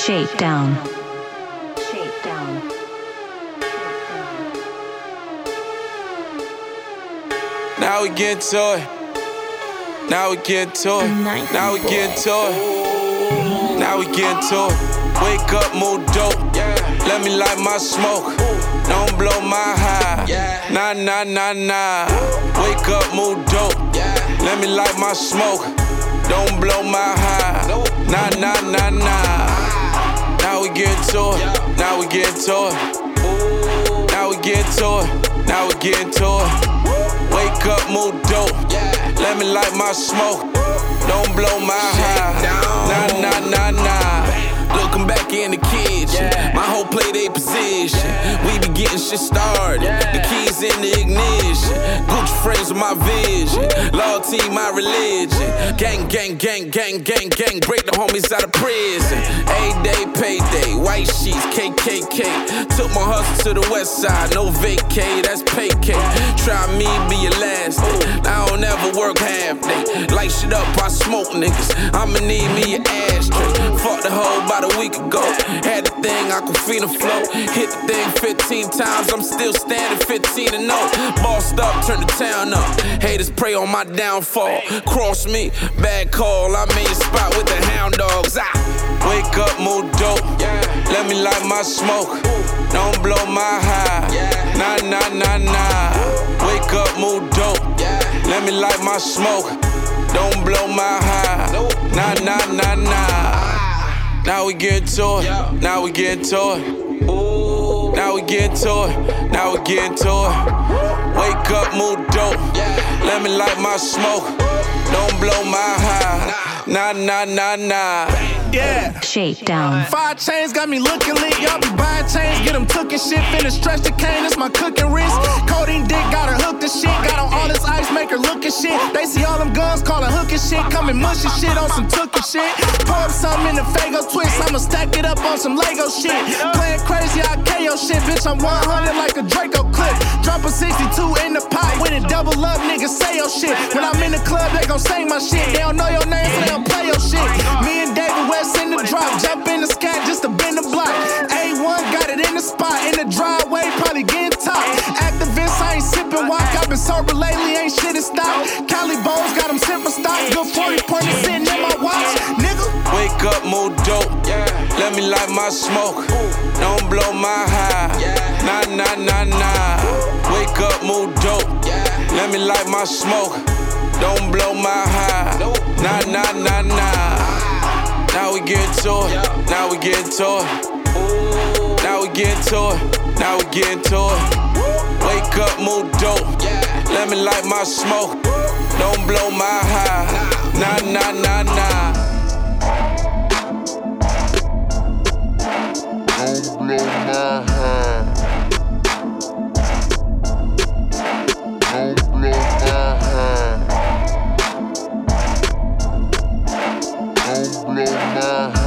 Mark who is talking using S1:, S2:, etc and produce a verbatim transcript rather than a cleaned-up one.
S1: Shakedown. Shakedown.
S2: Now we get to it. Now we get to it. Now we get to it. Now we get to it. Wake up, move dope. Let me light my smoke. Don't blow my high. Nah, nah, nah, nah. Wake up, move dope. Let me light my smoke. Don't blow my high. Nah, nah, nah, nah. Now we get to it. Now we get to it. Now we get to it. Now we get to it. Wake up, move dope. Let me light my smoke. Don't blow my high. Nah, nah, nah, nah. Looking back in the kitchen, my whole play they position. We be getting shit started. The keys in the ignition. Gucci frames with my vision. Loyalty, my religion. Gang, gang, gang, gang, gang, gang. Break the homies out of prison. A-day, payday. White sheets, K K K. Took my hustle to the west side. No vacay, that's pay K. Try me, be your last day. I don't ever work half day. Light shit up, I smoke niggas. I'ma need me an ashtray. Fuck the whole body. A week ago, had the thing, Aquafina flow. Hit the thing fifteen times, I'm still standing fifteen and oh. Bossed up, turn the town up. Haters prey on my downfall. Cross me, bad call. I'm in your spot with the hound dogs. I wake up, move dope. Let me light my smoke. Don't blow my high. Nah, nah, nah, nah. Wake up, move dope. Let me light my smoke. Don't blow my high. Nah, nah, nah, nah. Now we get to it, now we get to it. Now we get to it, now we get to it. Wake up, move dope. Let me light my smoke. Don't blow my high. Nah, nah, nah, nah.
S3: Yeah.
S1: Shakedown.
S3: Five chains got me looking lit. Y'all be buying chains, get them took and shit. Finna stretch the cane, that's my cooking wrist. Codeine dick, got her hooked and shit. Got on all this ice, make her look and shit. They see all them guns, call her hook and shit. Come and mush and shit on some took and shit. Pour up something in the Fago twist. I'ma stack it up on some Lego shit. Playing crazy, I K O shit. Bitch, I'm one hundred like a Draco clip. Drop a sixty-two in the pot. When it double up, niggas say your shit. When I'm in the club, they gon' sing my shit. They don't know your name, so they don't play your shit. Me and David West in the drop, jump in the scat just to bend the block. A one got it in the spot, in the driveway, probably getting top. Activists, I ain't sipping walk. I've been sober lately, ain't shit in stock. Cali Bones got them sipping stock. Good forty pointers sitting in my watch, nigga.
S2: Wake up, move dope. Let me light my smoke. Don't blow my high. Nah, nah, nah, nah. Wake up, move dope. Let me light my smoke. Don't blow my high. Nah, nah, nah, nah. Now we get to it, now we get to it. Now we get to it, now we get to it. Wake up, move dope. Let me light my smoke. Don't blow my high. Nah, nah, nah, nah.
S4: Don't blow my high. Don't blow my high. Don't blow my high.